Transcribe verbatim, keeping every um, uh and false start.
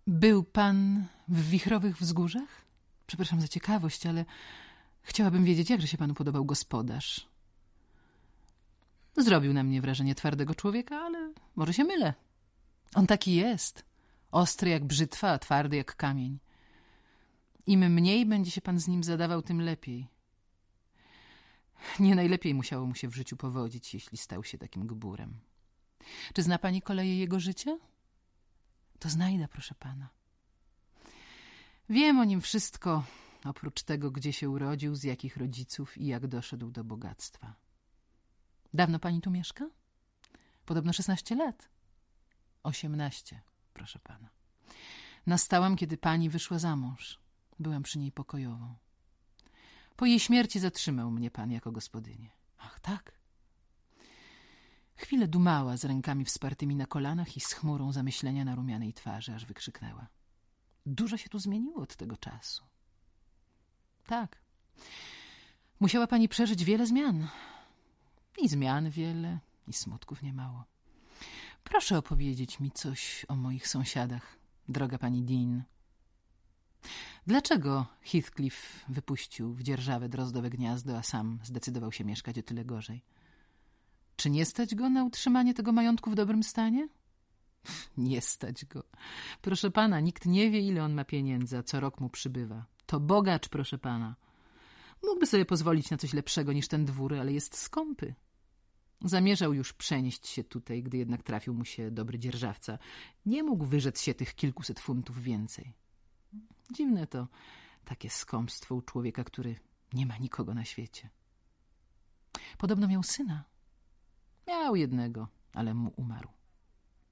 Był pan w Wichrowych Wzgórzach? Przepraszam za ciekawość, ale chciałabym wiedzieć, jakże się panu podobał gospodarz. Zrobił na mnie wrażenie twardego człowieka, ale może się mylę. On taki jest. Ostry jak brzytwa, a twardy jak kamień. Im mniej będzie się pan z nim zadawał, tym lepiej. Nie najlepiej musiało mu się w życiu powodzić, jeśli stał się takim gburem. Czy zna pani koleje jego życia? To znajdę, proszę pana. Wiem o nim wszystko, oprócz tego, gdzie się urodził, z jakich rodziców i jak doszedł do bogactwa. Dawno pani tu mieszka? Podobno szesnaście lat. Osiemnaście, proszę pana. Nastałam, kiedy pani wyszła za mąż. Byłam przy niej pokojową. Po jej śmierci zatrzymał mnie pan jako gospodynię. Ach, tak? Chwilę dumała z rękami wspartymi na kolanach i z chmurą zamyślenia na rumianej twarzy, aż wykrzyknęła. Dużo się tu zmieniło od tego czasu. Tak. Musiała pani przeżyć wiele zmian. I zmian wiele, i smutków niemało. Proszę opowiedzieć mi coś o moich sąsiadach, droga pani Dean. Dlaczego Heathcliff wypuścił w dzierżawę drozdowe gniazdo, a sam zdecydował się mieszkać o tyle gorzej? Czy nie stać go na utrzymanie tego majątku w dobrym stanie? Nie stać go. Proszę pana, nikt nie wie, ile on ma pieniędzy, a co rok mu przybywa. To bogacz, proszę pana. Mógłby sobie pozwolić na coś lepszego niż ten dwór, ale jest skąpy. Zamierzał już przenieść się tutaj, gdy jednak trafił mu się dobry dzierżawca. Nie mógł wyrzec się tych kilkuset funtów więcej. Dziwne to takie skąpstwo u człowieka, który nie ma nikogo na świecie. Podobno miał syna. Miał jednego, ale mu umarł.